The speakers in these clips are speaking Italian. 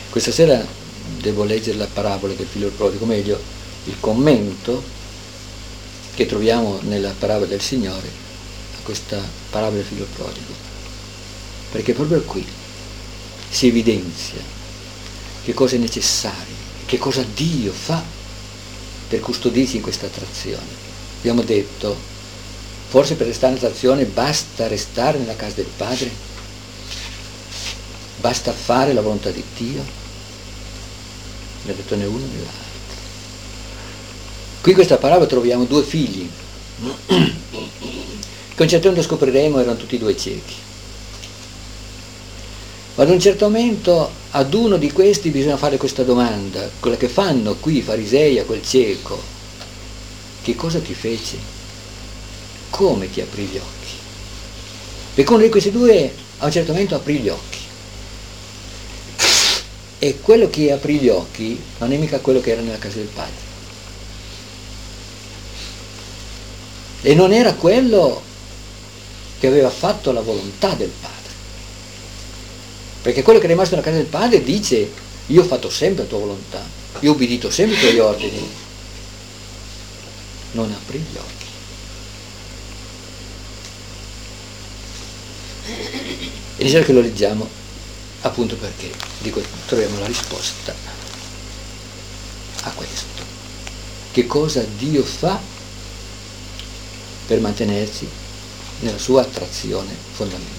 Questa sera devo leggere la parabola del figlio prodigo, o meglio, il commento che troviamo nella parabola del Signore a questa parabola del figlio prodigo, perché proprio qui si evidenzia che cosa è necessario, che cosa Dio fa per custodirsi in questa attrazione. Abbiamo detto, forse per restare in attrazione basta restare nella casa del Padre, basta fare la volontà di Dio. Ne ha detto né uno né l'altro. Qui in questa parabola troviamo due figli che a un certo punto scopriremo erano tutti e due ciechi. Ma ad un certo momento ad uno di questi bisogna fare questa domanda, quella che fanno qui i farisei a quel cieco: che cosa ti fece? Come ti aprì gli occhi? Perché uno di questi due a un certo momento aprì gli occhi. E quello che aprì gli occhi non è mica quello che era nella casa del Padre. E non era quello che aveva fatto la volontà del Padre. Perché quello che è rimasto nella casa del Padre dice: io ho fatto sempre la tua volontà, io ho obbedito sempre ai tuoi ordini. Non aprì gli occhi. E diciamo che lo leggiamo appunto perché troviamo la risposta a questo. Che cosa Dio fa per mantenersi nella sua attrazione fondamentale?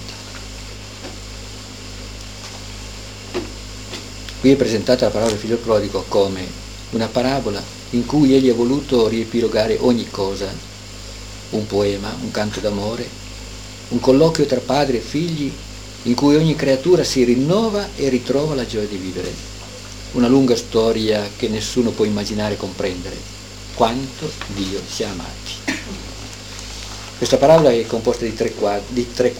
Qui è presentata la parola del figlio prodigo come una parabola in cui egli ha voluto riepilogare ogni cosa, un poema, un canto d'amore, un colloquio tra padri e figli in cui ogni creatura si rinnova e ritrova la gioia di vivere. Una lunga storia che nessuno può immaginare e comprendere, quanto Dio ci ha amati. Questa parabola è composta di tre quadri.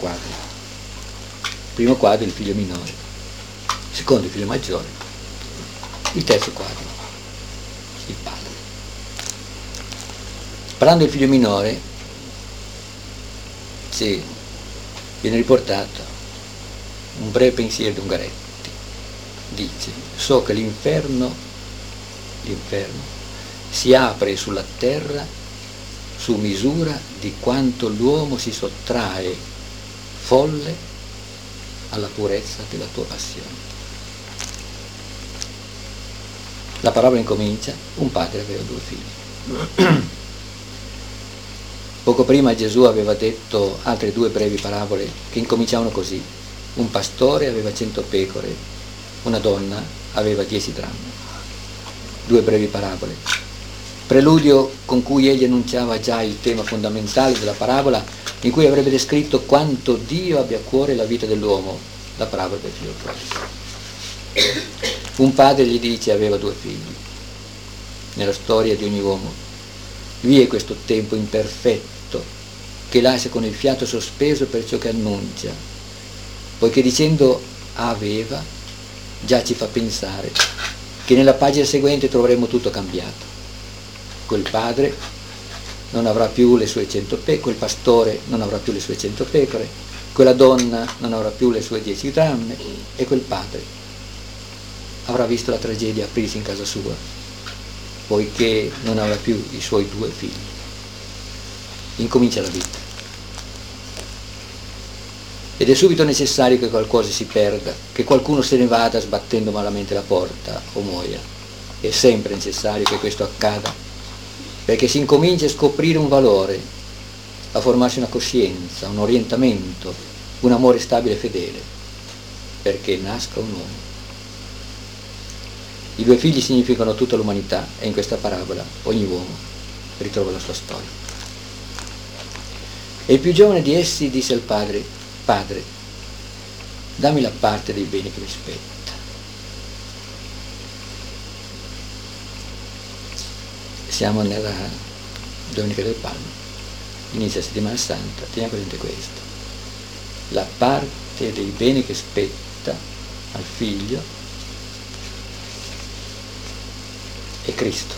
Il primo quadro è il figlio minore, il secondo è il figlio maggiore, il terzo quadro, il padre. Parlando del figlio minore, viene riportato un breve pensiero di Ungaretti. Dice: so che l'inferno si apre sulla terra su misura di quanto l'uomo si sottrae folle alla purezza della tua passione. La parola incomincia: un padre aveva due figli. Poco prima Gesù aveva detto altre due brevi parabole che incominciavano così: un pastore aveva 100 pecore, una donna aveva 10 drammi. Due brevi parabole, preludio con cui egli annunciava già il tema fondamentale della parabola, in cui avrebbe descritto quanto Dio abbia a cuore la vita dell'uomo, la parabola del figlio prodigo. Un padre, gli dice, aveva due figli. Nella storia di ogni uomo vi è questo tempo imperfetto che lascia con il fiato sospeso per ciò che annuncia, poiché dicendo aveva già ci fa pensare che nella pagina seguente troveremo tutto cambiato. Quel padre non avrà più le sue 100 pecore, quel pastore non avrà più le sue 100 pecore, quella donna non avrà più le sue 10 dramme e quel padre avrà visto la tragedia aprirsi in casa sua, poiché non avrà più i suoi due figli. Incomincia la vita. Ed è subito necessario che qualcosa si perda, che qualcuno se ne vada sbattendo malamente la porta o muoia. È sempre necessario che questo accada, perché si incomincia a scoprire un valore, a formarsi una coscienza, un orientamento, un amore stabile e fedele, perché nasca un uomo. I due figli significano tutta l'umanità e in questa parabola ogni uomo ritrova la sua storia. E il più giovane di essi disse al padre: Padre, dammi la parte dei beni che mi spetta. Siamo nella Domenica del Palmo, inizia la settimana santa, teniamo presente questo. La parte dei beni che spetta al figlio è Cristo.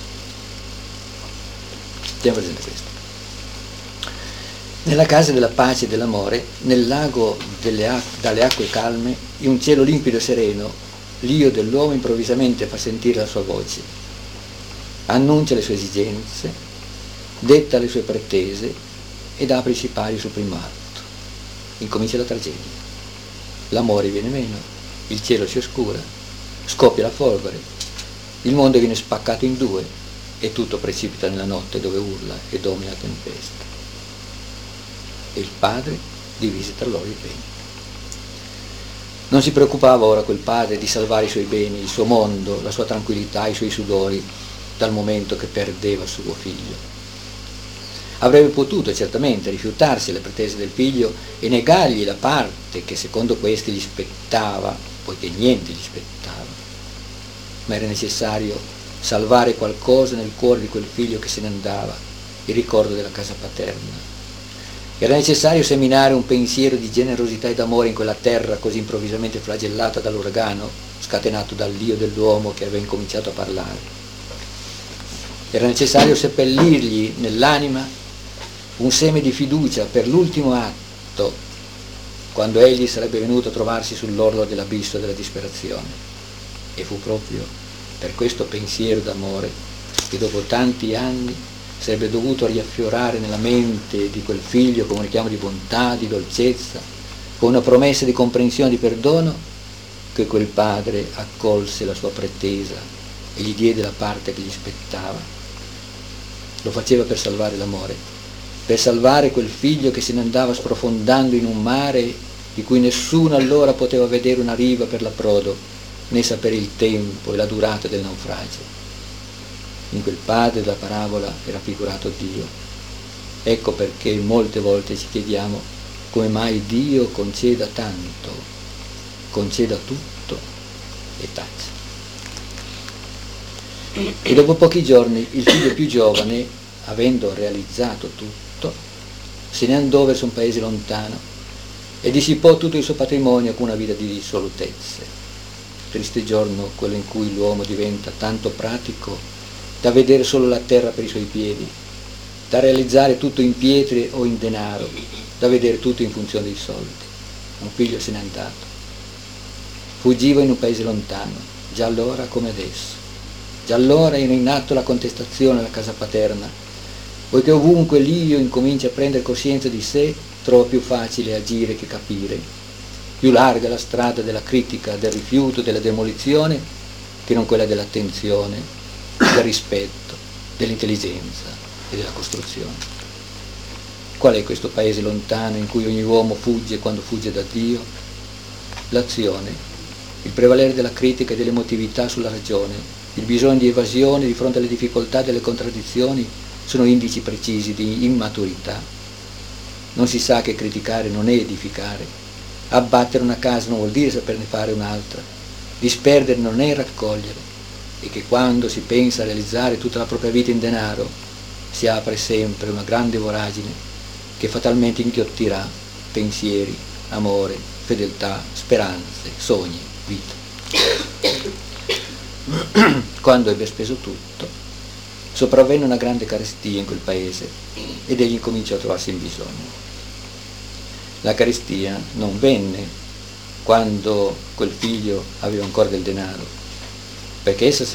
Teniamo presente questo. Nella casa della pace e dell'amore, nel lago dalle acque calme, in un cielo limpido e sereno, l'io dell'uomo improvvisamente fa sentire la sua voce, annuncia le sue esigenze, detta le sue pretese ed apre i sipari sul primo atto. Incomincia la tragedia. L'amore viene meno, il cielo si oscura, scoppia la folgore, il mondo viene spaccato in due e tutto precipita nella notte dove urla e domina la tempesta. E il padre divise tra loro i beni. Non si preoccupava ora quel padre di salvare i suoi beni, il suo mondo, la sua tranquillità, i suoi sudori, dal momento che perdeva il suo figlio. Avrebbe potuto certamente rifiutarsi alle pretese del figlio e negargli la parte che secondo questi gli spettava, poiché niente gli spettava, ma era necessario salvare qualcosa nel cuore di quel figlio che se ne andava, il ricordo della casa paterna. Era necessario seminare un pensiero di generosità ed amore in quella terra così improvvisamente flagellata dall'uragano, scatenato dall'io dell'uomo che aveva incominciato a parlare. Era necessario seppellirgli nell'anima un seme di fiducia per l'ultimo atto, quando egli sarebbe venuto a trovarsi sull'orlo dell'abisso della disperazione. E fu proprio per questo pensiero d'amore che dopo tanti anni sarebbe dovuto riaffiorare nella mente di quel figlio con un richiamo di bontà, di dolcezza, con una promessa di comprensione e di perdono, che quel padre accolse la sua pretesa e gli diede la parte che gli spettava. Lo faceva per salvare l'amore, per salvare quel figlio che se ne andava sprofondando in un mare di cui nessuno allora poteva vedere una riva per l'approdo, né sapere il tempo e la durata del naufragio. In quel padre della parabola era figurato Dio. Ecco perché molte volte ci chiediamo come mai Dio conceda tanto, conceda tutto e tace. E dopo pochi giorni il figlio più giovane, avendo realizzato tutto, se ne andò verso un paese lontano e dissipò tutto il suo patrimonio con una vita di dissolutezze. Triste giorno quello in cui l'uomo diventa tanto pratico da vedere solo la terra per i suoi piedi, da realizzare tutto in pietre o in denaro, da vedere tutto in funzione dei soldi. Un figlio se n'è andato. Fuggiva in un paese lontano, già allora come adesso. Già allora era in atto la contestazione alla casa paterna, poiché ovunque l'io incomincia a prendere coscienza di sé, trova più facile agire che capire, più larga la strada della critica, del rifiuto, della demolizione, che non quella dell'attenzione, del rispetto, dell'intelligenza e della costruzione. Qual è questo paese lontano in cui ogni uomo fugge quando fugge da Dio? L'azione, il prevalere della critica e dell'emotività sulla ragione, il bisogno di evasione di fronte alle difficoltà e alle contraddizioni sono indici precisi di immaturità. Non si sa che criticare non è edificare, abbattere una casa non vuol dire saperne fare un'altra, disperdere non è raccogliere, e che quando si pensa a realizzare tutta la propria vita in denaro si apre sempre una grande voragine che fatalmente inghiottirà pensieri, amore, fedeltà, speranze, sogni, vita. Quando ebbe speso tutto, sopravvenne una grande carestia in quel paese ed egli incominciò a trovarsi in bisogno. La carestia non venne quando quel figlio aveva ancora del denaro, perché essa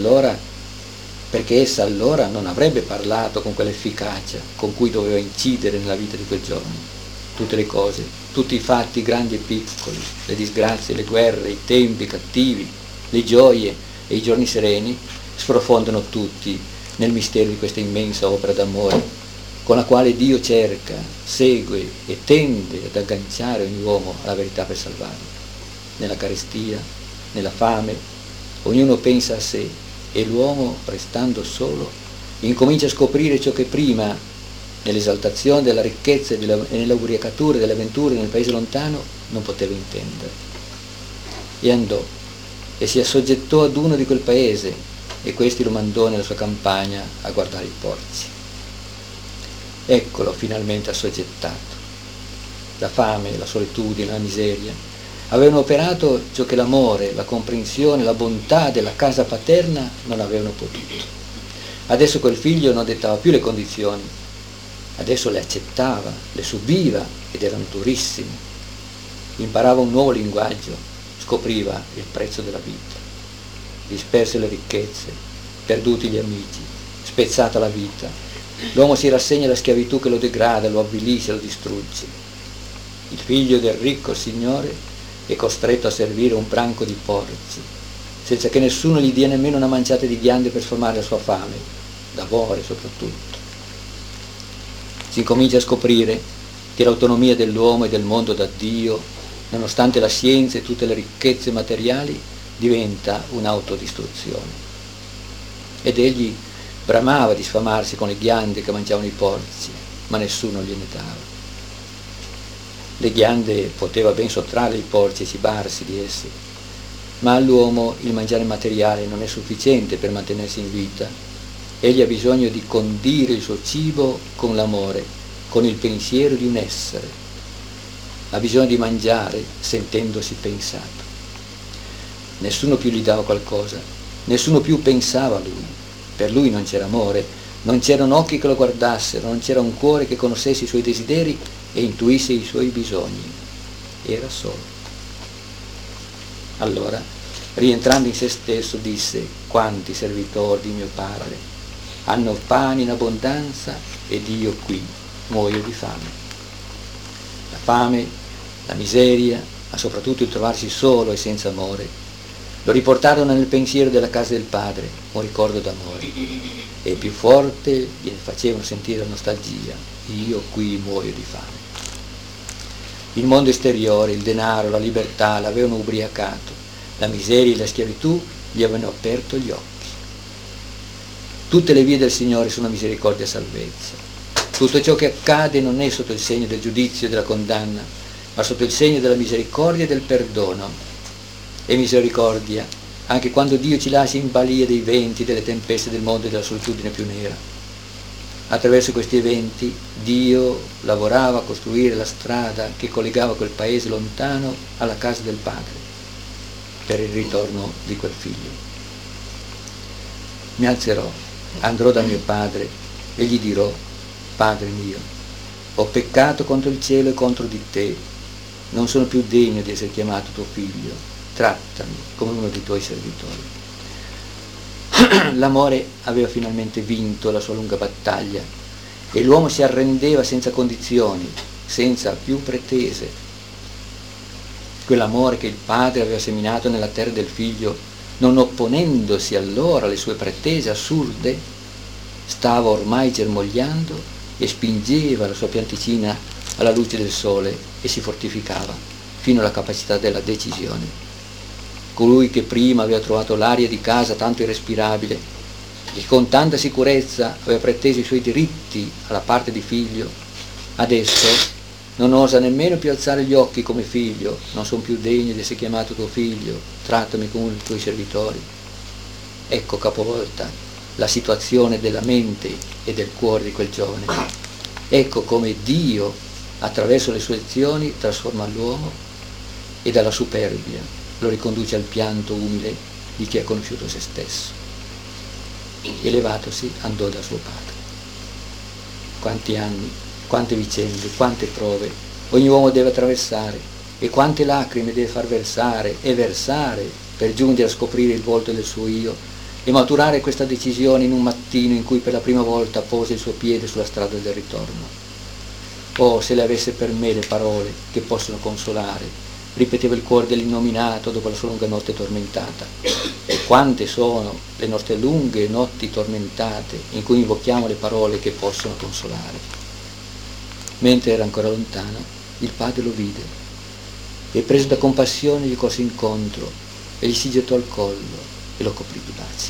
allora non avrebbe parlato con quell'efficacia con cui doveva incidere nella vita di quel giorno. Tutte le cose, tutti i fatti grandi e piccoli, le disgrazie, le guerre, i tempi cattivi, le gioie e i giorni sereni sprofondano tutti nel mistero di questa immensa opera d'amore con la quale Dio cerca, segue e tende ad agganciare ogni uomo alla verità per salvarlo. Nella carestia, nella fame, ognuno pensa a sé e l'uomo, restando solo, incomincia a scoprire ciò che prima, nell'esaltazione della ricchezza e nella ubriacatura delle avventure nel paese lontano, non poteva intendere. E andò e si assoggettò ad uno di quel paese e questi lo mandò nella sua campagna a guardare i porci. Eccolo finalmente assoggettato. La fame, la solitudine, la miseria avevano operato ciò che l'amore, la comprensione, la bontà della casa paterna non avevano potuto. Adesso quel figlio non dettava più le condizioni, adesso le accettava, le subiva ed erano durissime. Imparava un nuovo linguaggio, scopriva il prezzo della vita, disperse le ricchezze, perduti gli amici, spezzata la vita. L'uomo si rassegna alla schiavitù che lo degrada, lo avvilisce, lo distrugge. Il figlio del ricco signore è costretto a servire un branco di porci, senza che nessuno gli dia nemmeno una manciata di ghiande per sfamare la sua fame, d'amore soprattutto. Si incomincia a scoprire che l'autonomia dell'uomo e del mondo da Dio, nonostante la scienza e tutte le ricchezze materiali, diventa un'autodistruzione. Ed egli bramava di sfamarsi con le ghiande che mangiavano i porci, ma nessuno gliene dava. Le ghiande poteva ben sottrarre i porci e cibarsi di essi, ma all'uomo il mangiare materiale non è sufficiente per mantenersi in vita. Egli ha bisogno di condire il suo cibo con l'amore, con il pensiero di un essere. Ha bisogno di mangiare sentendosi pensato. Nessuno più gli dava qualcosa, nessuno più pensava a lui. Per lui non c'era amore, non c'erano occhi che lo guardassero, non c'era un cuore che conoscesse i suoi desideri e intuisse i suoi bisogni. Era solo. Allora, rientrando in se stesso, disse: quanti servitori di mio padre hanno pane in abbondanza ed io qui muoio di fame. La fame, la miseria, ma soprattutto il trovarsi solo e senza amore, lo riportarono nel pensiero della casa del padre, un ricordo d'amore, e più forte gli facevano sentire la nostalgia: io qui muoio di fame. Il mondo esteriore, il denaro, la libertà l'avevano ubriacato, la miseria e la schiavitù gli avevano aperto gli occhi. Tutte le vie del Signore sono misericordia e salvezza. Tutto ciò che accade non è sotto il segno del giudizio e della condanna, ma sotto il segno della misericordia e del perdono. E misericordia anche quando Dio ci lascia in balia dei venti, delle tempeste del mondo e della solitudine più nera. Attraverso questi eventi Dio lavorava a costruire la strada che collegava quel paese lontano alla casa del Padre, per il ritorno di quel figlio. Mi alzerò, andrò da mio padre e gli dirò: Padre mio, ho peccato contro il cielo e contro di te, non sono più degno di essere chiamato tuo figlio, trattami come uno dei tuoi servitori. L'amore aveva finalmente vinto la sua lunga battaglia e l'uomo si arrendeva senza condizioni, senza più pretese. Quell'amore che il padre aveva seminato nella terra del figlio, non opponendosi allora alle sue pretese assurde, stava ormai germogliando e spingeva la sua pianticina alla luce del sole e si fortificava fino alla capacità della decisione. Colui che prima aveva trovato l'aria di casa tanto irrespirabile e con tanta sicurezza aveva preteso i suoi diritti alla parte di figlio, adesso non osa nemmeno più alzare gli occhi come figlio: non sono più degno di essere chiamato tuo figlio, trattami come uno dei tuoi servitori. Ecco capovolta la situazione della mente e del cuore di quel giovane. Ecco come Dio, attraverso le sue azioni, trasforma l'uomo e dalla superbia lo riconduce al pianto umile di chi ha conosciuto se stesso. Elevatosi andò da suo padre. Quanti anni, quante vicende, quante prove ogni uomo deve attraversare e quante lacrime deve far versare e versare per giungere a scoprire il volto del suo io e maturare questa decisione in un mattino in cui per la prima volta pose il suo piede sulla strada del ritorno. Oh, se le avesse per me le parole che possono consolare, ripeteva il cuore dell'innominato dopo la sua lunga notte tormentata. E quante sono le nostre lunghe notti tormentate in cui invochiamo le parole che possono consolare. Mentre era ancora lontano, il padre lo vide e, preso da compassione, gli corse incontro e gli si gettò al collo e lo coprì di baci.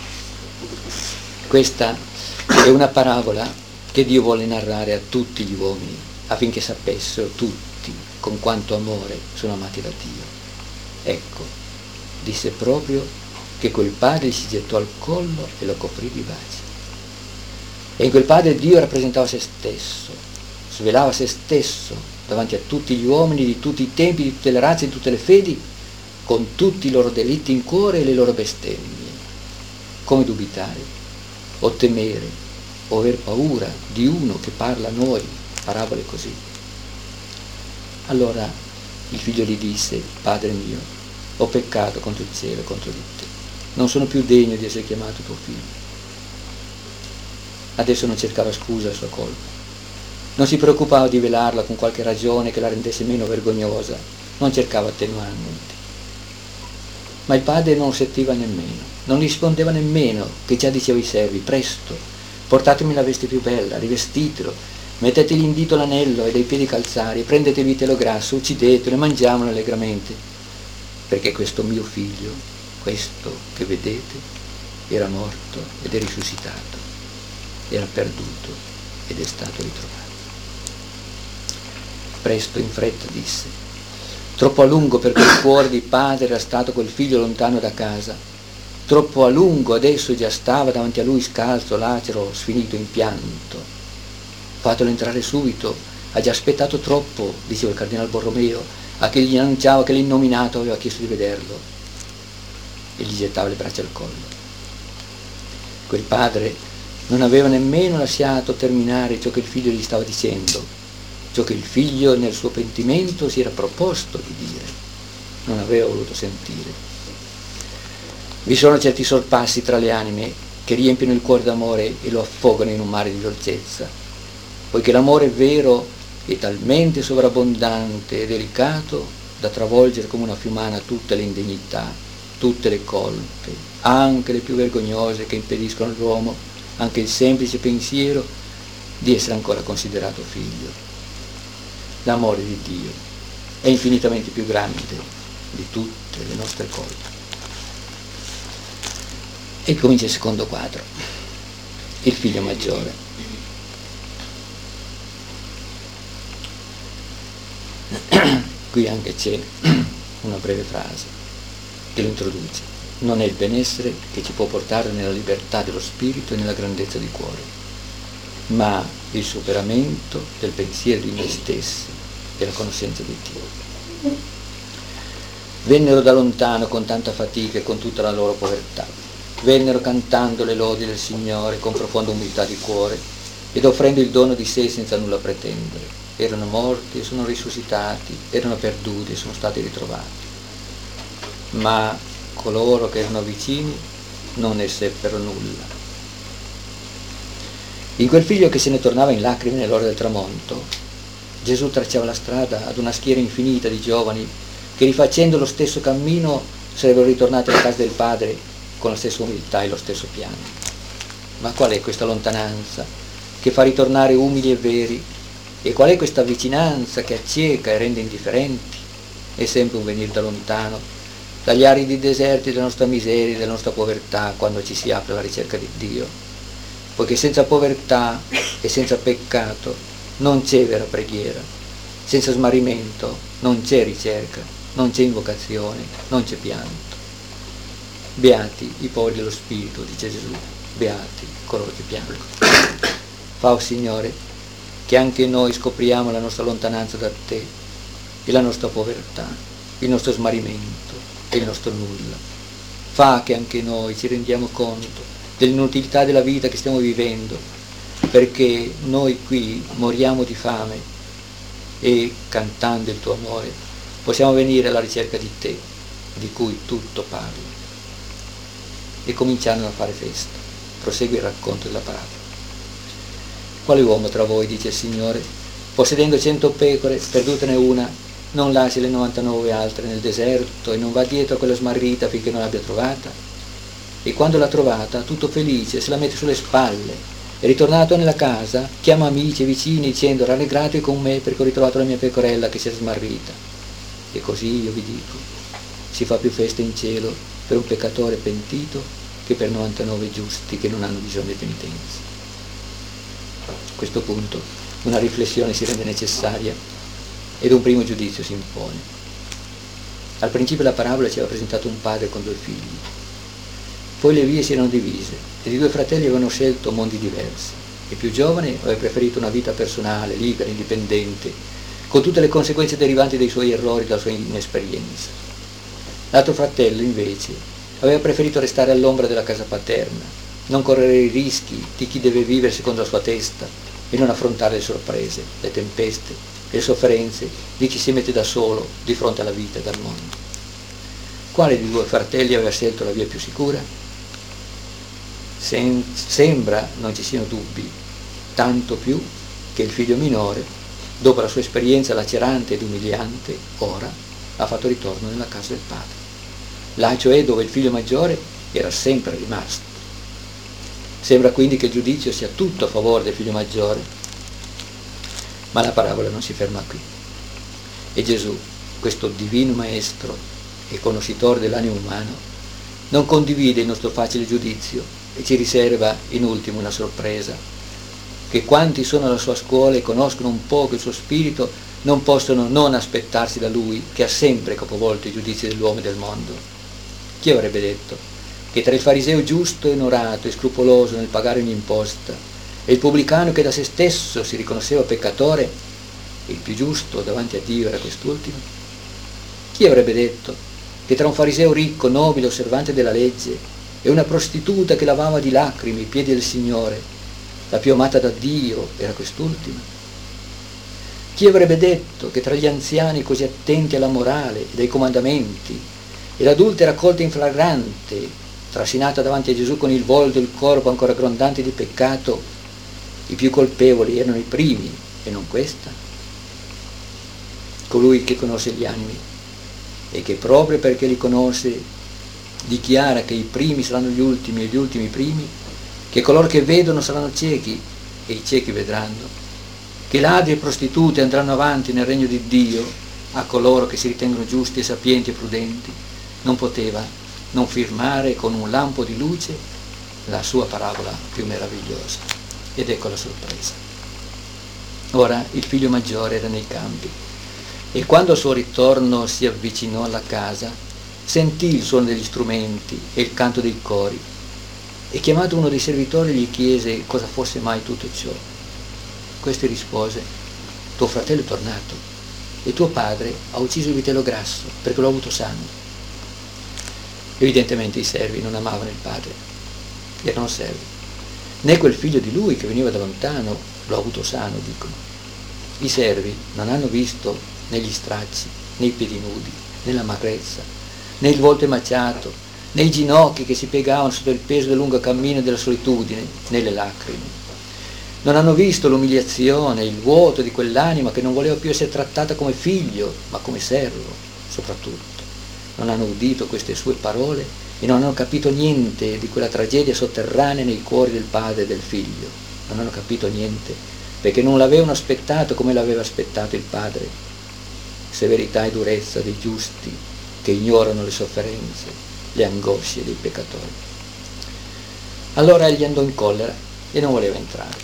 Questa è una parabola che Dio vuole narrare a tutti gli uomini affinché sapessero tutti con quanto amore sono amati da Dio. Ecco, disse proprio che quel padre gli si gettò al collo e lo coprì di baci. E in quel padre Dio rappresentava se stesso, svelava se stesso davanti a tutti gli uomini di tutti i tempi, di tutte le razze, di tutte le fedi, con tutti i loro delitti in cuore e le loro bestemmie. Come dubitare, o temere, o aver paura di uno che parla a noi parabole così? Allora il figlio gli disse: Padre mio, ho peccato contro il cielo e contro di te. Non sono più degno di essere chiamato tuo figlio. Adesso non cercava scusa alla sua colpa. Non si preoccupava di velarla con qualche ragione che la rendesse meno vergognosa. Non cercava attenuanti. Ma il padre non sentiva nemmeno, non rispondeva nemmeno, che già diceva ai servi: presto, portatemi la veste più bella, rivestitelo, mettetegli in dito l'anello e dai piedi calzari, e prendetevi il telo grasso, uccidetelo e mangiamolo allegramente, perché questo mio figlio, questo che vedete, era morto ed è risuscitato, era perduto ed è stato ritrovato. Presto, in fretta, disse: troppo a lungo per quel cuore di padre era stato quel figlio lontano da casa, troppo a lungo adesso già stava davanti a lui scalzo, lacero, sfinito in pianto. Fatelo entrare subito, ha già aspettato troppo, diceva il cardinal Borromeo a chi gli annunciava che l'innominato aveva chiesto di vederlo, e gli gettava le braccia al collo. Quel padre non aveva nemmeno lasciato terminare ciò che il figlio gli stava dicendo, ciò che il figlio nel suo pentimento si era proposto di dire. Non aveva voluto sentire. Vi sono certi sorpassi tra le anime che riempiono il cuore d'amore e lo affogano in un mare di dolcezza, poiché l'amore vero è talmente sovrabbondante e delicato da travolgere come una fiumana tutte le indegnità, tutte le colpe, anche le più vergognose, che impediscono all'uomo anche il semplice pensiero di essere ancora considerato figlio. L'amore di Dio è infinitamente più grande di tutte le nostre colpe. E comincia il secondo quadro, il figlio maggiore. Qui anche c'è una breve frase che lo introduce: non è il benessere che ci può portare nella libertà dello spirito e nella grandezza di cuore, ma il superamento del pensiero di noi stessi e la conoscenza di Dio. Vennero da lontano con tanta fatica e con tutta la loro povertà, vennero cantando le lodi del Signore con profonda umiltà di cuore ed offrendo il dono di sé senza nulla pretendere. Erano morti e sono risuscitati, erano perduti e sono stati ritrovati. Ma coloro che erano vicini non ne seppero nulla. In quel figlio che se ne tornava in lacrime nell'ora del tramonto, Gesù tracciava la strada ad una schiera infinita di giovani che, rifacendo lo stesso cammino, sarebbero ritornati alla casa del Padre con la stessa umiltà e lo stesso piano. Ma qual è questa lontananza che fa ritornare umili e veri? E qual è questa vicinanza che accieca e rende indifferenti? È sempre un venire da lontano, dagli aridi deserti della nostra miseria e della nostra povertà, quando ci si apre alla ricerca di Dio. Poiché senza povertà e senza peccato non c'è vera preghiera, senza smarrimento non c'è ricerca, non c'è invocazione, non c'è pianto. Beati i poveri dello spirito, dice Gesù, beati coloro che piangono. Fa, o Signore, che anche noi scopriamo la nostra lontananza da Te e la nostra povertà, il nostro smarrimento e il nostro nulla. Fa che anche noi ci rendiamo conto dell'inutilità della vita che stiamo vivendo, perché noi qui moriamo di fame e, cantando il Tuo amore, possiamo venire alla ricerca di Te, di cui tutto parla. E cominciarono a fare festa. Prosegue il racconto della parabola. Quale uomo tra voi, dice il Signore, possedendo 100 pecore, perdutene una, non lascia le 99 altre nel deserto e non va dietro a quella smarrita finché non l'abbia trovata? E quando l'ha trovata, tutto felice, se la mette sulle spalle e, ritornato nella casa, chiama amici e vicini dicendo: rallegratevi con me perché ho ritrovato la mia pecorella che si è smarrita. E così io vi dico, si fa più festa in cielo per un peccatore pentito che per 99 giusti che non hanno bisogno di penitenza. A questo punto una riflessione si rende necessaria ed un primo giudizio si impone. Al principio della parabola ci aveva presentato un padre con 2 figli. Poi le vie si erano divise ed i 2 fratelli avevano scelto mondi diversi. Il più giovane aveva preferito una vita personale, libera, indipendente, con tutte le conseguenze derivanti dai suoi errori e dalla sua inesperienza. L'altro fratello, invece, aveva preferito restare all'ombra della casa paterna, non correre i rischi di chi deve vivere secondo la sua testa e non affrontare le sorprese, le tempeste e le sofferenze di chi si mette da solo di fronte alla vita e al mondo. quale dei due fratelli aveva scelto la via più sicura? Sembra non ci siano dubbi, tanto più che il figlio minore, dopo la sua esperienza lacerante ed umiliante, ora ha fatto ritorno nella casa del padre. Là cioè dove il figlio maggiore era sempre rimasto. Sembra quindi che il giudizio sia tutto a favore del figlio maggiore, ma la parabola non si ferma qui. E Gesù, questo divino maestro e conoscitore dell'animo umano, non condivide il nostro facile giudizio e ci riserva in ultimo una sorpresa, che quanti sono alla sua scuola e conoscono un poco il suo spirito non possono non aspettarsi da lui, che ha sempre capovolto i giudizi dell'uomo e del mondo. Chi avrebbe detto che tra il fariseo giusto e onorato e scrupoloso nel pagare ogni imposta e il pubblicano che da se stesso si riconosceva peccatore, il più giusto davanti a Dio era quest'ultimo? Chi avrebbe detto che tra un fariseo ricco, nobile, osservante della legge e una prostituta che lavava di lacrime i piedi del Signore, la più amata da Dio era quest'ultima? Chi avrebbe detto che tra gli anziani così attenti alla morale e ai comandamenti e l'adultera colta in flagrante, trascinata davanti a Gesù con il volto e il corpo ancora grondanti di peccato, i più colpevoli erano i primi e non questa? Colui che conosce gli animi e che proprio perché li conosce dichiara che i primi saranno gli ultimi e gli ultimi i primi, che coloro che vedono saranno ciechi e i ciechi vedranno, che ladri e prostitute andranno avanti nel regno di Dio, a coloro che si ritengono giusti e sapienti e prudenti, non poteva non firmare con un lampo di luce la sua parabola più meravigliosa. Ed ecco la sorpresa. Ora il figlio maggiore era nei campi e quando al suo ritorno si avvicinò alla casa sentì il suono degli strumenti e il canto dei cori e chiamato uno dei servitori gli chiese cosa fosse mai tutto ciò. Questi rispose: tuo fratello è tornato e tuo padre ha ucciso il vitello grasso perché l'ha avuto sano. Evidentemente i servi non amavano il padre, erano servi, né quel figlio di lui che veniva da lontano l'ha avuto sano, dicono. I servi non hanno visto né gli stracci, né i piedi nudi, né l'amarezza, né il volto emaciato, né i ginocchi che si piegavano sotto il peso del lungo cammino della solitudine, né le lacrime. Non hanno visto l'umiliazione, il vuoto di quell'anima che non voleva più essere trattata come figlio, ma come servo, soprattutto. Non hanno udito queste sue parole e non hanno capito niente di quella tragedia sotterranea nei cuori del padre e del figlio. Non hanno capito niente, perché non l'avevano aspettato come l'aveva aspettato il padre. Severità e durezza dei giusti che ignorano le sofferenze, le angosce dei peccatori. Allora egli andò in collera e non voleva entrare.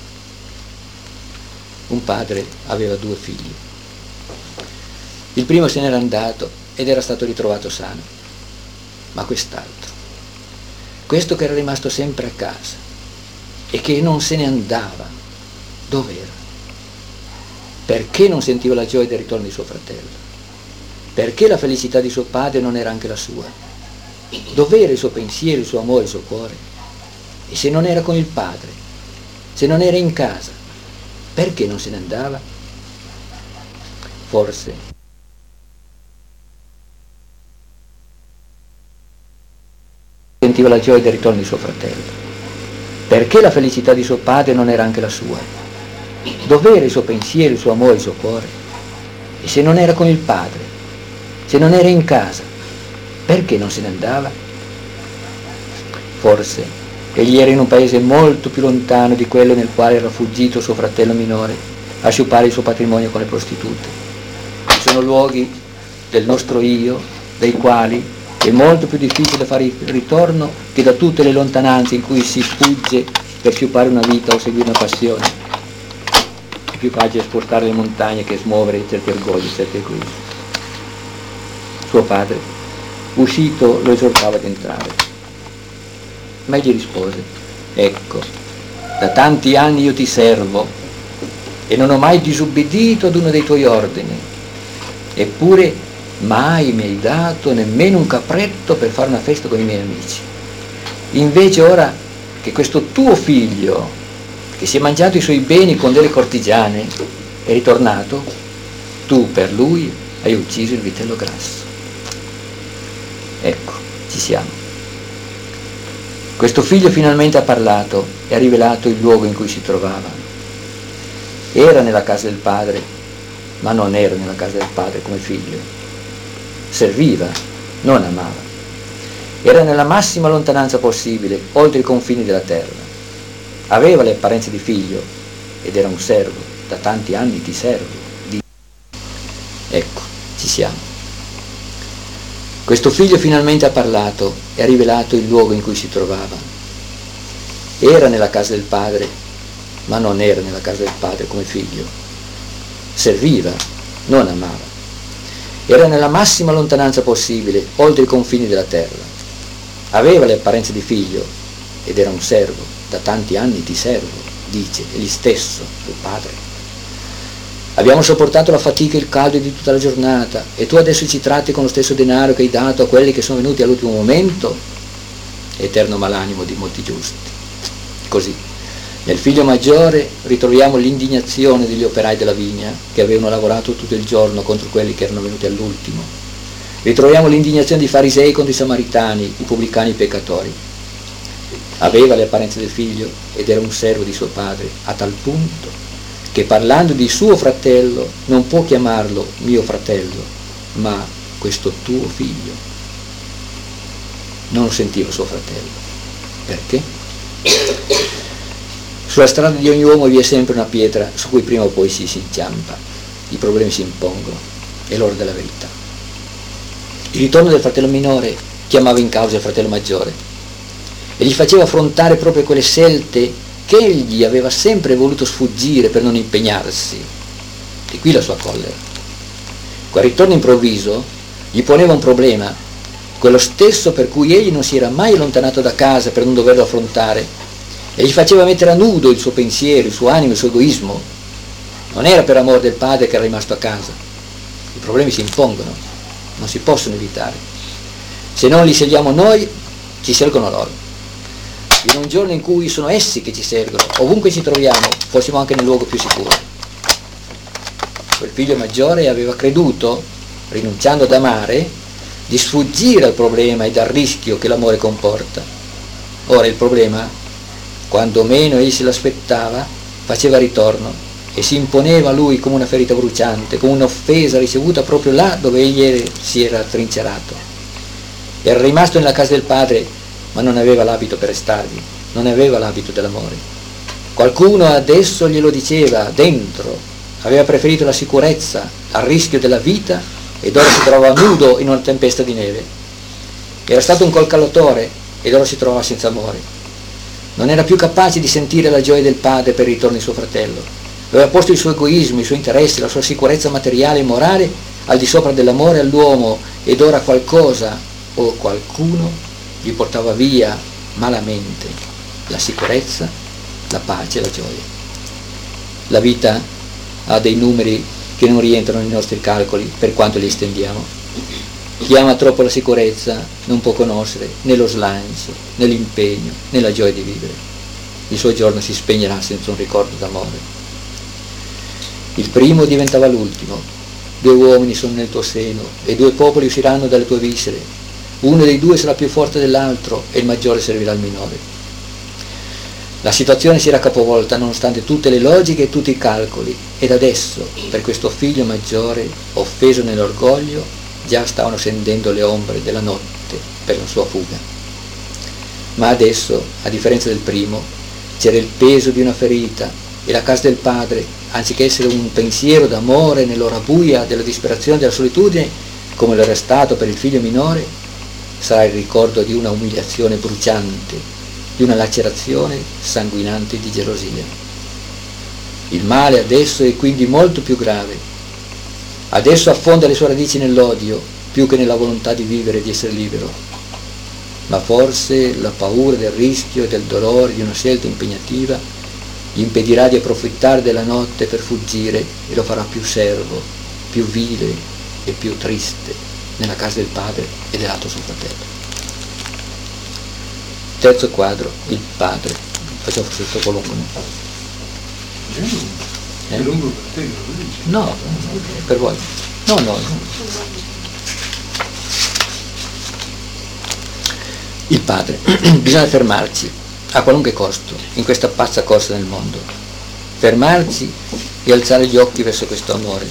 Un padre aveva 2 figli. Il primo se n'era andato ed era stato ritrovato sano, ma quest'altro, questo che era rimasto sempre a casa e che non se ne andava, dov'era? Perché non sentiva la gioia del ritorno di suo fratello? Perché la felicità di suo padre non era anche la sua? Dov'era il suo pensiero, il suo amore, il suo cuore? E se non era con il padre, se non era in casa, perché non se ne andava? Forse sentiva la gioia del ritorno di suo fratello. Perché la felicità di suo padre non era anche la sua? Dov'era il suo pensiero, il suo amore, il suo cuore? E se non era con il padre, se non era in casa, perché non se ne andava? Forse egli era in un paese molto più lontano di quello nel quale era fuggito suo fratello minore a sciupare il suo patrimonio con le prostitute. Ci sono luoghi del nostro io, dai quali è molto più difficile fare il ritorno che da tutte le lontananze in cui si fugge per sciupare una vita o seguire una passione. È più facile spostare le montagne che smuovere certi orgogli, certi egoismi. Suo padre, uscito, lo esortava ad entrare. Ma egli rispose: ecco, da tanti anni io ti servo e non ho mai disubbidito ad uno dei tuoi ordini, eppure mai mi hai dato nemmeno un capretto per fare una festa con i miei amici. Invece ora che questo tuo figlio, che si è mangiato i suoi beni con delle cortigiane, è ritornato, tu per lui hai ucciso il vitello grasso. Ecco, ci siamo. Questo figlio finalmente ha parlato e ha rivelato il luogo in cui si trovava. Era nella casa del padre, ma non era nella casa del padre come figlio. Serviva, non amava. Era nella massima lontananza possibile, oltre i confini della terra. Aveva le apparenze di figlio ed era un servo. Da tanti anni ti servo. Ecco, ci siamo. Questo figlio finalmente ha parlato e ha rivelato il luogo in cui si trovava. Era nella casa del padre, ma non era nella casa del padre come figlio. Serviva, non amava. Era nella massima lontananza possibile, oltre i confini della terra. Aveva le apparenze di figlio ed era un servo. Da tanti anni ti servo, dice, egli stesso, il padre. Abbiamo sopportato la fatica e il caldo di tutta la giornata e tu adesso ci tratti con lo stesso denaro che hai dato a quelli che sono venuti all'ultimo momento? Eterno malanimo di molti giusti. Così, nel figlio maggiore ritroviamo l'indignazione degli operai della vigna che avevano lavorato tutto il giorno contro quelli che erano venuti all'ultimo. Ritroviamo l'indignazione dei farisei contro i samaritani, i pubblicani e i peccatori. Aveva le apparenze del figlio ed era un servo di suo padre, a tal punto che parlando di suo fratello non può chiamarlo mio fratello, ma questo tuo figlio. Non lo sentiva suo fratello. Perché? Sulla strada di ogni uomo vi è sempre una pietra su cui prima o poi si inciampa. I problemi si impongono, è l'ora della verità. Il ritorno del fratello minore chiamava in causa il fratello maggiore e gli faceva affrontare proprio quelle scelte che egli aveva sempre voluto sfuggire per non impegnarsi. Di qui la sua collera. Quel ritorno improvviso gli poneva un problema, quello stesso per cui egli non si era mai allontanato da casa per non doverlo affrontare, e gli faceva mettere a nudo il suo pensiero, il suo animo, il suo egoismo. Non era per amore del padre che era rimasto a casa. I problemi si impongono, non si possono evitare. Se non li scegliamo noi, ci scelgono loro. In un giorno in cui sono essi che ci servono, ovunque ci troviamo, fossimo anche nel luogo più sicuro. Quel figlio maggiore aveva creduto, rinunciando ad amare, di sfuggire al problema e dal rischio che l'amore comporta. Ora il problema, quando meno egli se l'aspettava, faceva ritorno e si imponeva a lui come una ferita bruciante, come un'offesa ricevuta proprio là dove egli si era trincerato. Era rimasto nella casa del padre, ma non aveva l'abito per restarvi, non aveva l'abito dell'amore. Qualcuno adesso glielo diceva dentro, aveva preferito la sicurezza al rischio della vita ed ora si trovava nudo in una tempesta di neve. Era stato un calcolatore ed ora si trovava senza amore. Non era più capace di sentire la gioia del padre per il ritorno di suo fratello. Aveva posto il suo egoismo, i suoi interessi, la sua sicurezza materiale e morale al di sopra dell'amore all'uomo ed ora qualcosa o qualcuno gli portava via malamente la sicurezza, la pace e la gioia. La vita ha dei numeri che non rientrano nei nostri calcoli per quanto li estendiamo. Chi ama troppo la sicurezza non può conoscere né lo slancio, né l'impegno, né la gioia di vivere. Il suo giorno si spegnerà senza un ricordo d'amore. Il primo diventava l'ultimo. 2 uomini sono nel tuo seno e 2 popoli usciranno dalle tue viscere. Uno dei 2 sarà più forte dell'altro e il maggiore servirà al minore. La situazione si era capovolta nonostante tutte le logiche e tutti i calcoli ed adesso, per questo figlio maggiore, offeso nell'orgoglio, già stavano scendendo le ombre della notte per la sua fuga. Ma adesso, a differenza del primo, c'era il peso di una ferita e la casa del padre, anziché essere un pensiero d'amore nell'ora buia della disperazione e della solitudine, come lo era stato per il figlio minore, sarà il ricordo di una umiliazione bruciante, di una lacerazione sanguinante di gelosia. Il male adesso è quindi molto più grave. Adesso affonda le sue radici nell'odio, più che nella volontà di vivere e di essere libero. Ma forse la paura del rischio e del dolore di una scelta impegnativa gli impedirà di approfittare della notte per fuggire e lo farà più servo, più vile e più triste nella casa del padre e dell'altro suo fratello. Terzo quadro, il padre. Facciamo forse troppo lungo. È lungo per te, no? Per voi. No. Il padre. Bisogna fermarci a qualunque costo in questa pazza corsa nel mondo. Fermarci e alzare gli occhi verso questo amore.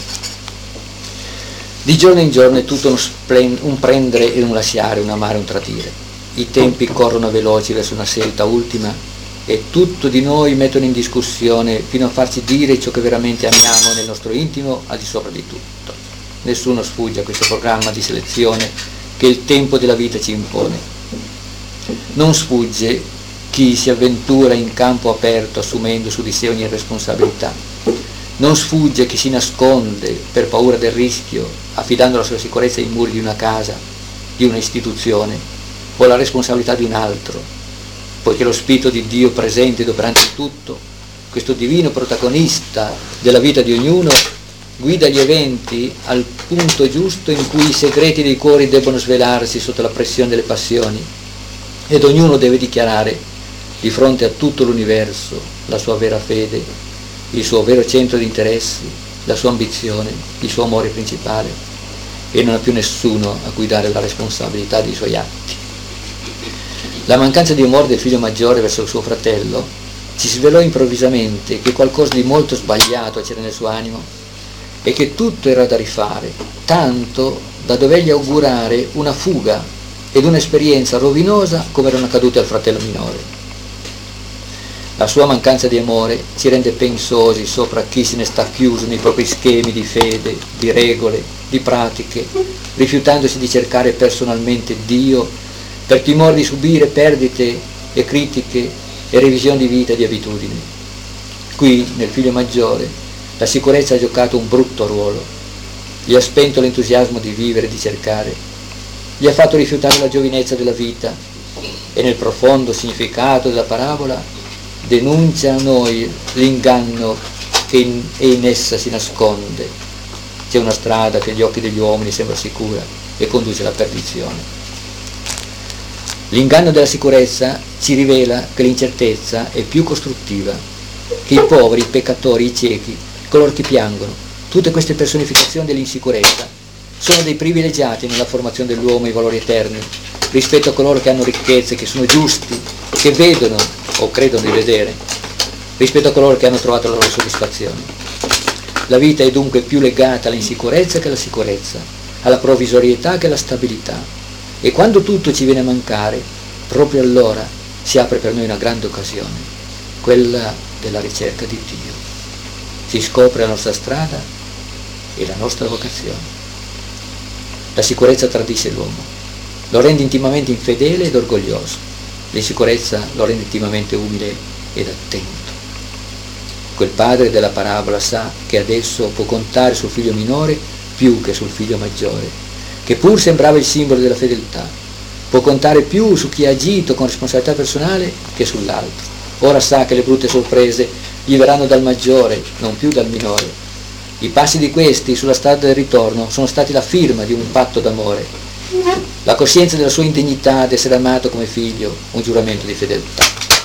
Di giorno in giorno è tutto un prendere e un lasciare, un amare e un tradire. I tempi corrono veloci verso una scelta ultima e tutto di noi mettono in discussione fino a farci dire ciò che veramente amiamo nel nostro intimo al di sopra di tutto. Nessuno sfugge a questo programma di selezione che il tempo della vita ci impone. Non sfugge chi si avventura in campo aperto assumendo su di sé ogni responsabilità. Non sfugge chi si nasconde per paura del rischio, affidando la sua sicurezza ai muri di una casa, di una istituzione o alla responsabilità di un altro, poiché lo Spirito di Dio presente ed operante in tutto, questo divino protagonista della vita di ognuno, guida gli eventi al punto giusto in cui i segreti dei cuori debbono svelarsi sotto la pressione delle passioni ed ognuno deve dichiarare di fronte a tutto l'universo la sua vera fede, il suo vero centro di interessi, la sua ambizione, il suo amore principale, e non ha più nessuno a cui dare la responsabilità dei suoi atti. La mancanza di amore del figlio maggiore verso il suo fratello ci svelò improvvisamente che qualcosa di molto sbagliato c'era nel suo animo e che tutto era da rifare, tanto da dovergli augurare una fuga ed un'esperienza rovinosa come erano accadute al fratello minore. La sua mancanza di amore ci rende pensosi sopra chi se ne sta chiuso nei propri schemi di fede, di regole, di pratiche, rifiutandosi di cercare personalmente Dio per timore di subire perdite e critiche e revisioni di vita e di abitudini. Qui, nel figlio maggiore, la sicurezza ha giocato un brutto ruolo, gli ha spento l'entusiasmo di vivere e di cercare, gli ha fatto rifiutare la giovinezza della vita e nel profondo significato della parabola denuncia a noi l'inganno che in essa si nasconde. C'è una strada che agli occhi degli uomini sembra sicura e conduce alla perdizione. L'inganno della sicurezza ci rivela che l'incertezza è più costruttiva, che i poveri, i peccatori, i ciechi, coloro che piangono, tutte queste personificazioni dell'insicurezza sono dei privilegiati nella formazione dell'uomo i valori eterni rispetto a coloro che hanno ricchezze, che sono giusti, che vedono o credono di vedere, rispetto a coloro che hanno trovato la loro soddisfazione. La vita è dunque più legata all'insicurezza che alla sicurezza, alla provvisorietà che alla stabilità, e quando tutto ci viene a mancare, proprio allora si apre per noi una grande occasione, quella della ricerca di Dio. Si scopre la nostra strada e la nostra vocazione. La sicurezza tradisce l'uomo, lo rende intimamente infedele ed orgoglioso. L'insicurezza lo rende intimamente umile ed attento. Quel padre della parabola sa che adesso può contare sul figlio minore più che sul figlio maggiore, che pur sembrava il simbolo della fedeltà. Può contare più su chi ha agito con responsabilità personale che sull'altro. Ora sa che le brutte sorprese gli verranno dal maggiore, non più dal minore. I passi di questi sulla strada del ritorno sono stati la firma di un patto d'amore. La coscienza della sua indegnità ad essere amato come figlio, un giuramento di fedeltà.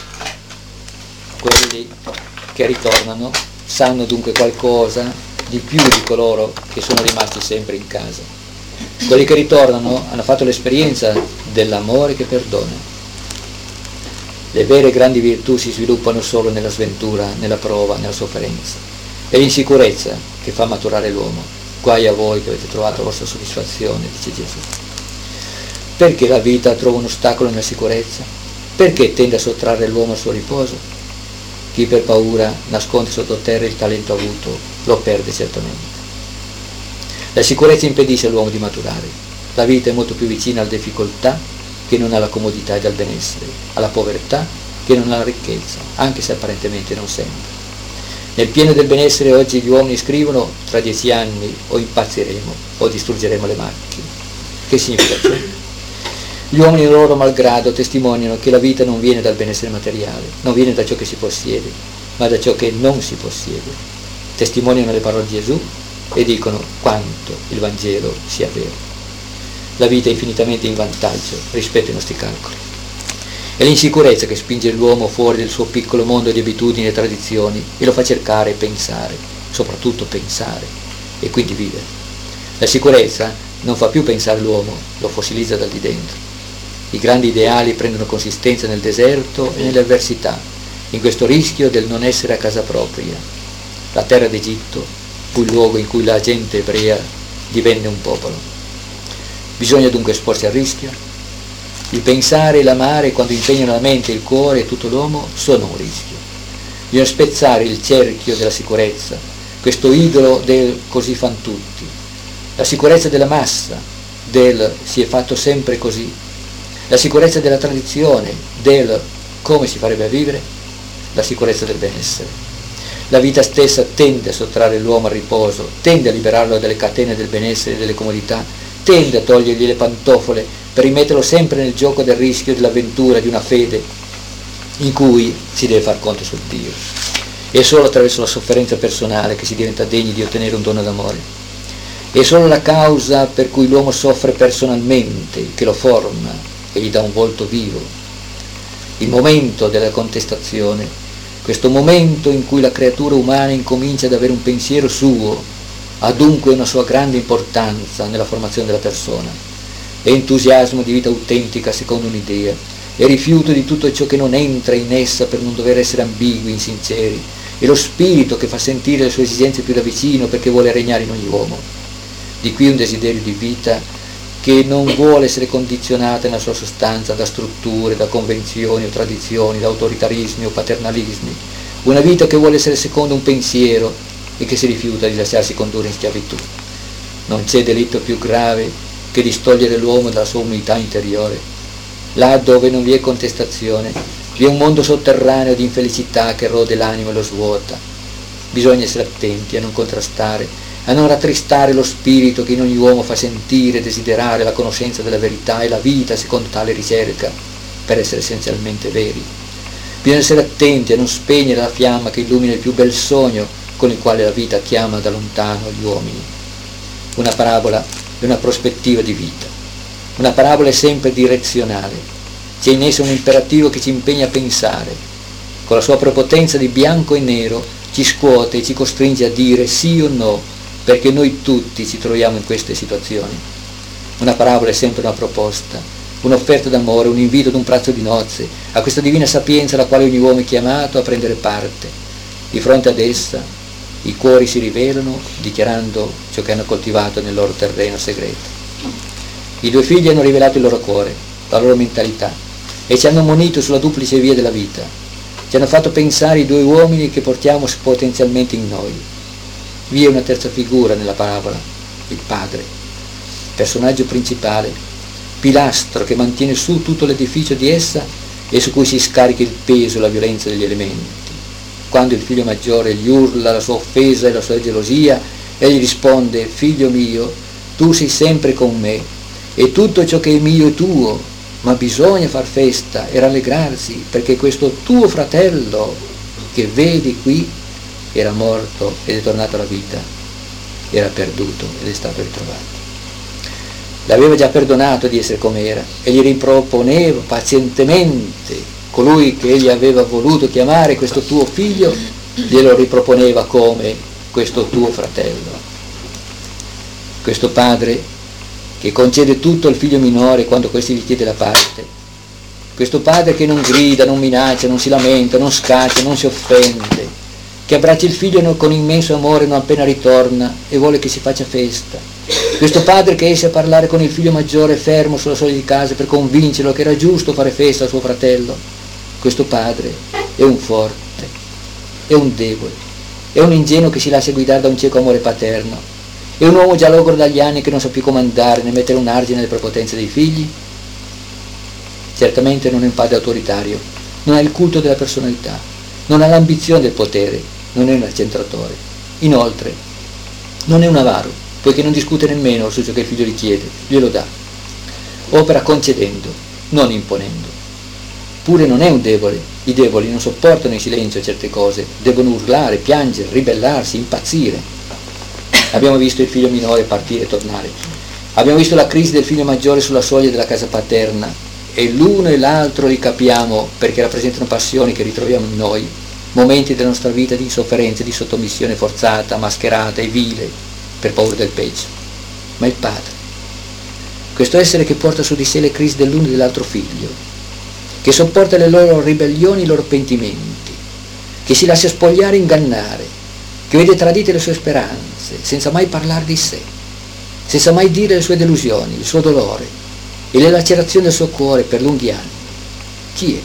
Quelli che ritornano sanno dunque qualcosa di più di coloro che sono rimasti sempre in casa. Quelli che ritornano hanno fatto l'esperienza dell'amore che perdona. Le vere grandi virtù si sviluppano solo nella sventura, nella prova, nella sofferenza. È l'insicurezza che fa maturare l'uomo. Guai a voi che avete trovato la vostra soddisfazione, dice Gesù. Perché la vita trova un ostacolo nella sicurezza? Perché tende a sottrarre l'uomo al suo riposo? Chi per paura nasconde sotto terra il talento avuto lo perde certamente. La sicurezza impedisce all'uomo di maturare. La vita è molto più vicina alla difficoltà che non alla comodità ed al benessere, alla povertà che non alla ricchezza, anche se apparentemente non sembra. Nel pieno del benessere oggi gli uomini scrivono: tra 10 anni o impazziremo o distruggeremo le macchine. Che significa ciò? Gli uomini loro malgrado testimoniano che la vita non viene dal benessere materiale, non viene da ciò che si possiede, ma da ciò che non si possiede. Testimoniano le parole di Gesù e dicono quanto il Vangelo sia vero. La vita è infinitamente in vantaggio rispetto ai nostri calcoli. È l'insicurezza che spinge l'uomo fuori del suo piccolo mondo di abitudini e tradizioni e lo fa cercare e pensare, soprattutto pensare, e quindi vivere. La sicurezza non fa più pensare l'uomo, lo fossilizza dal di dentro. I grandi ideali prendono consistenza nel deserto e nelle avversità, in questo rischio del non essere a casa propria. La terra d'Egitto fu il luogo in cui la gente ebrea divenne un popolo. Bisogna dunque esporsi al rischio. Il pensare e l'amare, quando impegnano la mente, il cuore e tutto l'uomo, sono un rischio. Bisogna spezzare il cerchio della sicurezza, questo idolo del così fan tutti, la sicurezza della massa, del si è fatto sempre così, la sicurezza della tradizione, del come si farebbe a vivere, la sicurezza del benessere. La vita stessa tende a sottrarre l'uomo al riposo, tende a liberarlo dalle catene del benessere e delle comodità, tende a togliergli le pantofole per rimetterlo sempre nel gioco del rischio, dell'avventura, di una fede in cui si deve far conto sul Dio. È solo attraverso la sofferenza personale che si diventa degni di ottenere un dono d'amore. È solo la causa per cui l'uomo soffre personalmente che lo forma e gli dà un volto vivo. Il momento della contestazione, questo momento in cui la creatura umana incomincia ad avere un pensiero suo, ha dunque una sua grande importanza nella formazione della persona. È entusiasmo di vita autentica secondo un'idea, è rifiuto di tutto ciò che non entra in essa per non dover essere ambigui, insinceri, è lo spirito che fa sentire le sue esigenze più da vicino perché vuole regnare in ogni uomo. Di qui un desiderio di vita che non vuole essere condizionata nella sua sostanza da strutture, da convenzioni o tradizioni, da autoritarismi o paternalismi, una vita che vuole essere secondo un pensiero e che si rifiuta di lasciarsi condurre in schiavitù. Non c'è delitto più grave che distogliere l'uomo dalla sua unità interiore. Là dove non vi è contestazione, vi è un mondo sotterraneo di infelicità che rode l'animo e lo svuota. Bisogna essere attenti a non contrastare, a non rattristare lo spirito che in ogni uomo fa sentire e desiderare la conoscenza della verità e la vita secondo tale ricerca, per essere essenzialmente veri. Bisogna essere attenti a non spegnere la fiamma che illumina il più bel sogno con il quale la vita chiama da lontano gli uomini. Una parabola è una prospettiva di vita. Una parabola è sempre direzionale. C'è in essa un imperativo che ci impegna a pensare. Con la sua prepotenza di bianco e nero ci scuote e ci costringe a dire sì o no, perché noi tutti ci troviamo in queste situazioni. Una parabola è sempre una proposta, un'offerta d'amore, un invito ad un pranzo di nozze, a questa divina sapienza alla quale ogni uomo è chiamato a prendere parte. Di fronte ad essa i cuori si rivelano dichiarando ciò che hanno coltivato nel loro terreno segreto. I due figli hanno rivelato il loro cuore, la loro mentalità, e ci hanno ammonito sulla duplice via della vita. Ci hanno fatto pensare i due uomini che portiamo potenzialmente in noi. Vi è una terza figura nella parabola, il padre, personaggio principale, pilastro che mantiene su tutto l'edificio di essa e su cui si scarica il peso e la violenza degli elementi. Quando il figlio maggiore gli urla la sua offesa e la sua gelosia, egli risponde: figlio mio, tu sei sempre con me e tutto ciò che è mio è tuo, ma bisogna far festa e rallegrarsi perché questo tuo fratello che vedi qui era morto ed è tornato alla vita, era perduto ed è stato ritrovato. L'aveva già perdonato di essere come era e gli riproponeva pazientemente colui che egli aveva voluto chiamare questo tuo figlio, glielo riproponeva come questo tuo fratello. Questo padre che concede tutto al figlio minore quando questi gli chiede la parte, questo padre che non grida, non minaccia, non si lamenta, non scaccia, non si offende, che abbraccia il figlio con immenso amore non appena ritorna e vuole che si faccia festa. Questo padre che esce a parlare con il figlio maggiore fermo sulla soglia di casa per convincerlo che era giusto fare festa al suo fratello. Questo padre è un forte, è un debole, è un ingenuo che si lascia guidare da un cieco amore paterno, è un uomo già logoro dagli anni che non sa più comandare né mettere un argine alle prepotenze dei figli. Certamente non è un padre autoritario, non ha il culto della personalità, non ha l'ambizione del potere, non è un accentratore. Inoltre, non è un avaro, poiché non discute nemmeno su ciò che il figlio gli chiede, glielo dà. Opera concedendo, non imponendo. Pure non è un debole. I deboli non sopportano in silenzio certe cose, devono urlare, piangere, ribellarsi, impazzire. Abbiamo visto il figlio minore partire e tornare. Abbiamo visto la crisi del figlio maggiore sulla soglia della casa paterna e l'uno e l'altro li capiamo perché rappresentano passioni che ritroviamo in noi, momenti della nostra vita di insofferenza, di sottomissione forzata, mascherata e vile per paura del peggio. Ma il questo essere che porta su di sé le crisi dell'uno e dell'altro figlio, che sopporta le loro ribellioni, i loro pentimenti, che si lascia spogliare e ingannare, che vede tradite le sue speranze, senza mai parlare di sé, senza mai dire le sue delusioni, il suo dolore e le lacerazioni del suo cuore per lunghi anni. Chi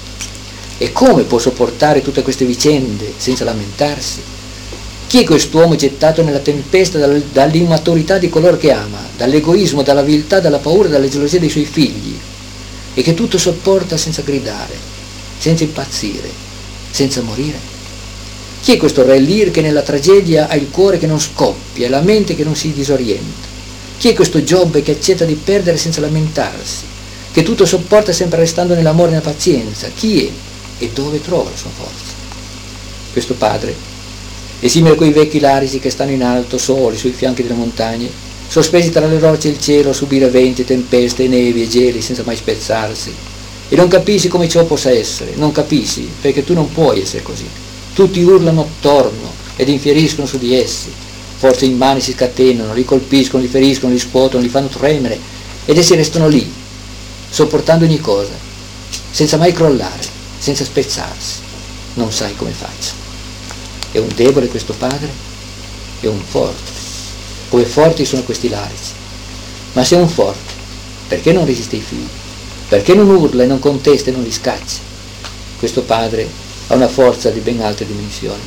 è? E come può sopportare tutte queste vicende senza lamentarsi? Chi è quest'uomo gettato nella tempesta dall'immaturità di coloro che ama, dall'egoismo, dalla viltà, dalla paura, dalla gelosia dei suoi figli, e che tutto sopporta senza gridare, senza impazzire, senza morire? Chi è questo re Lear che nella tragedia ha il cuore che non scoppia e la mente che non si disorienta? Chi è questo Giobbe che accetta di perdere senza lamentarsi, che tutto sopporta sempre restando nell'amore e nella pazienza? Chi è e dove trova la sua forza? Questo padre è simile a quei vecchi larici che stanno in alto, soli, sui fianchi delle montagne, sospesi tra le rocce e il cielo a subire venti, tempeste, nevi e geli senza mai spezzarsi. E non capisci come ciò possa essere, non capisci, perché tu non puoi essere così. Tutti urlano attorno ed infieriscono su di essi, forze immani si scatenano, li colpiscono, li feriscono, li scuotono, li fanno tremere, ed essi restano lì, sopportando ogni cosa, senza mai crollare, senza spezzarsi. Non sai come faccia. È un debole questo padre? È un forte. Come forti sono questi larici. Ma se è un forte, perché non resiste ai figli? Perché non urla e non contesta e non li scaccia? Questo padre ha una forza di ben altre dimensioni.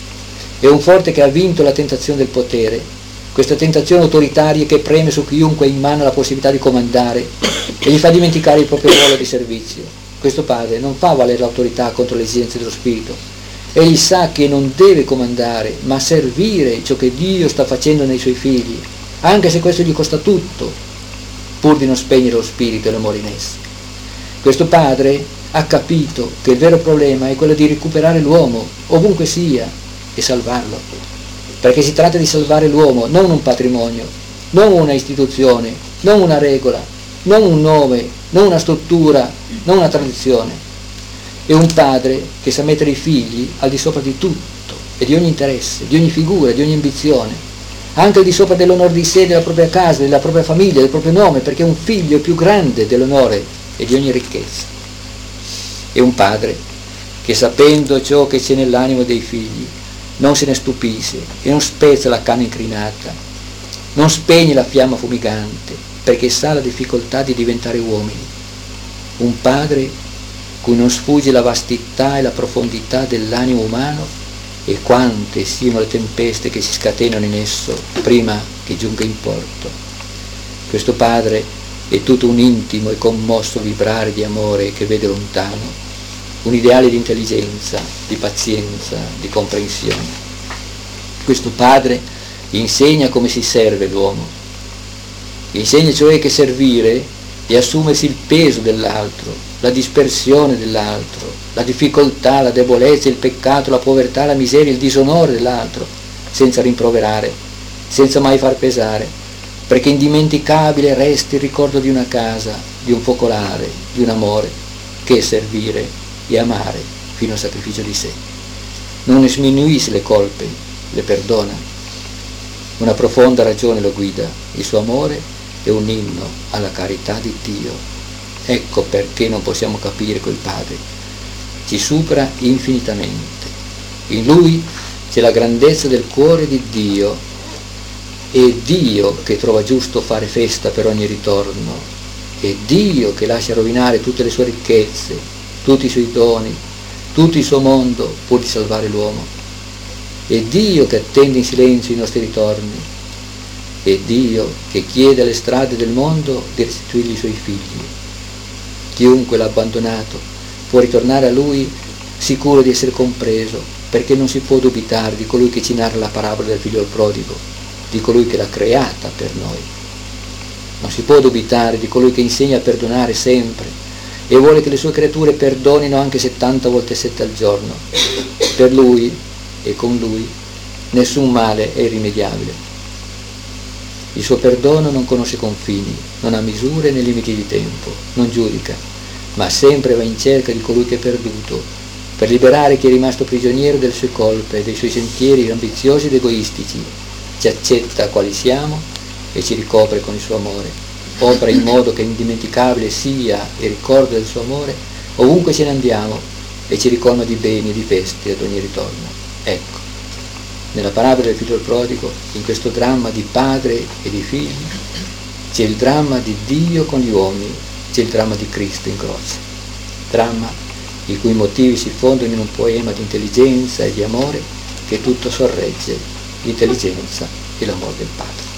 È un forte che ha vinto la tentazione del potere, questa tentazione autoritaria che preme su chiunque ha in mano la possibilità di comandare e gli fa dimenticare il proprio ruolo di servizio. Questo padre non fa valere l'autorità contro le esigenze dello spirito. Egli sa che non deve comandare, ma servire ciò che Dio sta facendo nei suoi figli, anche se questo gli costa tutto, pur di non spegnere lo spirito e l'amore in essi. Questo padre ha capito che il vero problema è quello di recuperare l'uomo, ovunque sia, e salvarlo. Perché si tratta di salvare l'uomo, non un patrimonio, non una istituzione, non una regola, non un nome, non una struttura, non una tradizione. È un padre che sa mettere i figli al di sopra di tutto e di ogni interesse, di ogni figura, di ogni ambizione, anche al di sopra dell'onore di sé, della propria casa, della propria famiglia, del proprio nome, perché un figlio è più grande dell'onore e di ogni ricchezza. È un padre che, sapendo ciò che c'è nell'animo dei figli, non se ne stupisce e non spezza la canna incrinata, non spegne la fiamma fumigante, perché sa la difficoltà di diventare uomini. Un padre cui non sfugge la vastità e la profondità dell'animo umano e quante siano le tempeste che si scatenano in esso prima che giunga in porto. Questo padre è tutto un intimo e commosso vibrare di amore che vede lontano, un ideale di intelligenza, di pazienza, di comprensione. Questo padre insegna come si serve l'uomo, insegna cioè che servire è assumersi il peso dell'altro, la dispersione dell'altro, la difficoltà, la debolezza, il peccato, la povertà, la miseria, il disonore dell'altro, senza rimproverare, senza mai far pesare, perché indimenticabile resti il ricordo di una casa, di un focolare, di un amore, che è servire e amare fino al sacrificio di sé. Non ne sminuisce le colpe, le perdona. Una profonda ragione lo guida, il suo amore è un inno alla carità di Dio. Ecco perché non possiamo capire quel Padre. Ci supera infinitamente. In Lui c'è la grandezza del cuore di Dio. È Dio che trova giusto fare festa per ogni ritorno. È Dio che lascia rovinare tutte le sue ricchezze, tutti i suoi doni, tutto il suo mondo pur di salvare l'uomo. È Dio che attende in silenzio i nostri ritorni. È Dio che chiede alle strade del mondo di restituirgli i suoi figli. Chiunque l'ha abbandonato può ritornare a Lui sicuro di essere compreso, perché non si può dubitare di colui che ci narra la parabola del figlio prodigo, di colui che l'ha creata per noi. Non si può dubitare di colui che insegna a perdonare sempre e vuole che le sue creature perdonino anche 70 volte 7 al giorno. Per Lui e con Lui nessun male è irrimediabile. Il suo perdono non conosce confini, non ha misure né limiti di tempo, non giudica, ma sempre va in cerca di colui che è perduto, per liberare chi è rimasto prigioniero delle sue colpe, dei suoi sentieri ambiziosi ed egoistici, ci accetta quali siamo e ci ricopre con il suo amore. opera in modo che indimenticabile sia il ricordo del suo amore, ovunque ce ne andiamo, e ci ricolma di beni e di feste ad ogni ritorno. Ecco, nella parabola del figlio prodigo, in questo dramma di padre e di figli, c'è il dramma di Dio con gli uomini, c'è il dramma di Cristo in croce, dramma i cui motivi si fondono in un poema di intelligenza e di amore che tutto sorregge l'intelligenza e l'amore del Padre.